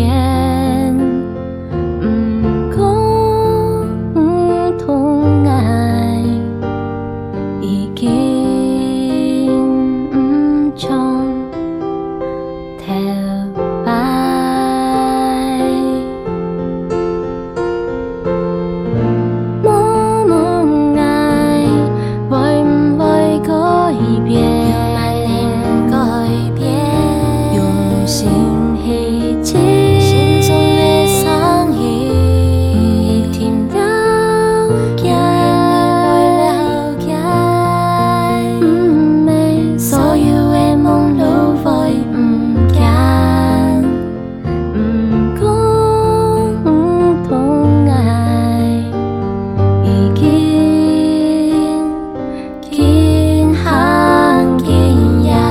变，不讲痛爱，已经不像头摆。摸摸爱，會唔會改變？用心去接，心中的聲音，聽了解，了解，所有的夢都會唔驚，不講痛愛，已經行經人。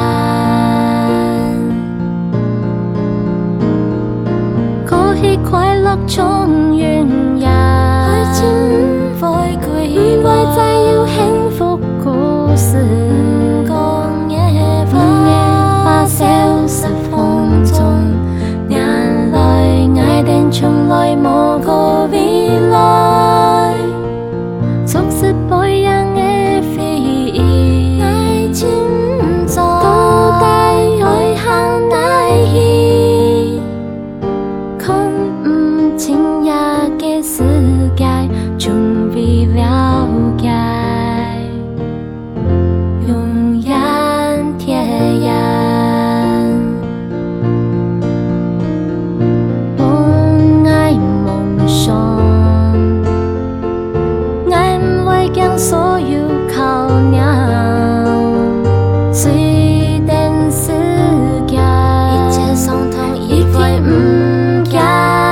過去快樂總原因，愛情唔會歸來，唔會再有幸福故事。講野花消失風中，眼淚愛定從來冇個未來，促使背影的飛移，愛情唔再到底愛行哪去？看唔清也嘅世界，準備了解，永遠貼人。本愛夢想，愛唔會將所有靠鳥，雖然世界一切傷痛已會唔驚，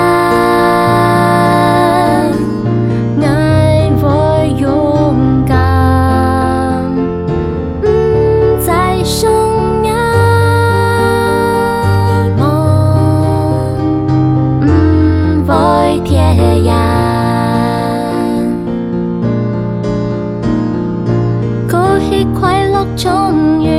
愛會勇敢，唔再想念，夢唔會貼人。過去快樂總原